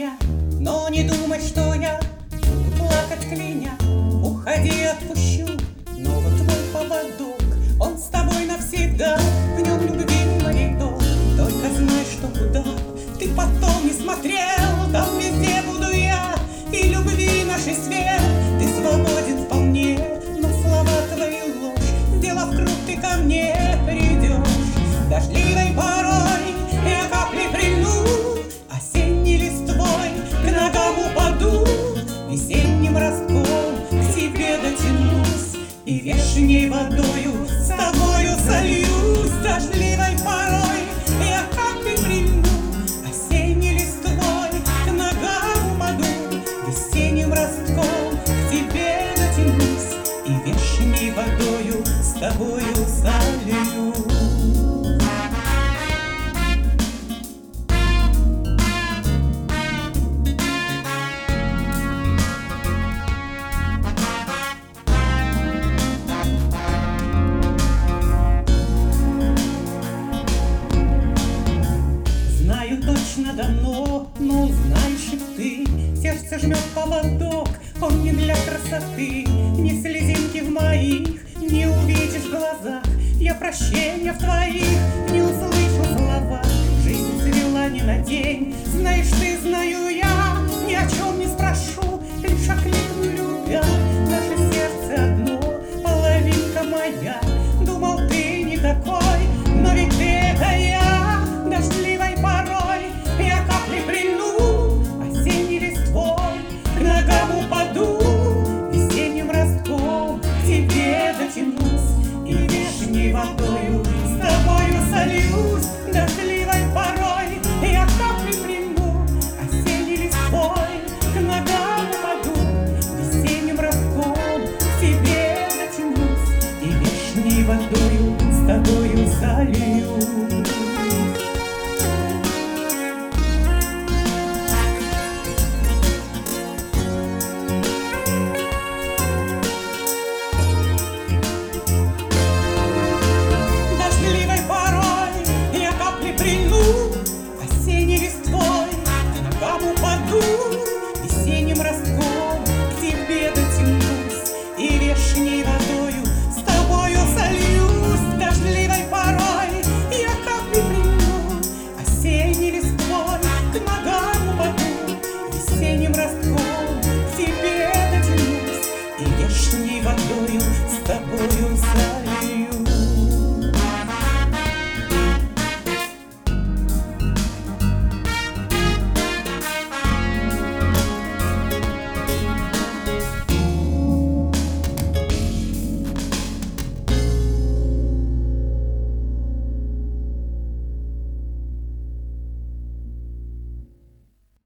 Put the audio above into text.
моя, но не думай, что я плакать кляня. Уходи, отпущу, но вот твой поводок, он с тобой навсегда, в нем любви моей долг. Только знай, что куда ты потом не смотрел, там везде буду я, и любви нашей свет. Ты свободен вполне, но слова твои ложь, сделав круг, ты ко мне придешь. Дождливой порой я капли прильну, осенней листвой к ногам упаду, весенним ростком к тебе дотянусь и вешней водою с тобою сольюсь. Дождливой порой я капли прильну, осенней листвой к ногам упаду, весенним ростком к тебе дотянусь и вешней водою с тобою сольюсь. Знаю точно давно, но знаешь и ты, сердце жмет поводок, он не для красоты. Ни слезинки в моих не увидишь в глазах, я прощения в твоих не услышу слова. Жизнь свела не на день, знаешь ты, знаю я, ни о чем не спрошу, лишь окликну любя. Наше сердце одно, половинка моя, думал ты не такой, но ведь ты это я. Дождливой порой я капли прильну, осенней листвой к ногам упаду, весенним ростком к тебе дотянусь и вешней водою с тобою сольюсь. Дождливой порой я капли прильну, осенней листвой к ногам упаду, весенним ростком к тебе дотянусь и вешней водою с тобою сольюсь. Осенней листвой к ногам упаду, весенним ростком к тебе дотянусь и вешней водою с тобою сольюсь. Дождливой порой я капли прильну, осенней листвой к ногам упаду, весенним ростком к тебе дотянусь и вешней водою с тобою сольюсь.